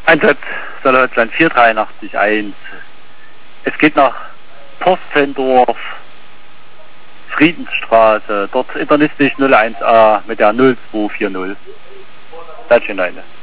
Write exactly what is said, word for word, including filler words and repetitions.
Einsatz Deutschland vier drei acht eins. Es geht nach Porstendorf, Friedensstraße, dort internistisch null eins A mit der null zwei vier null. Deutschland eine.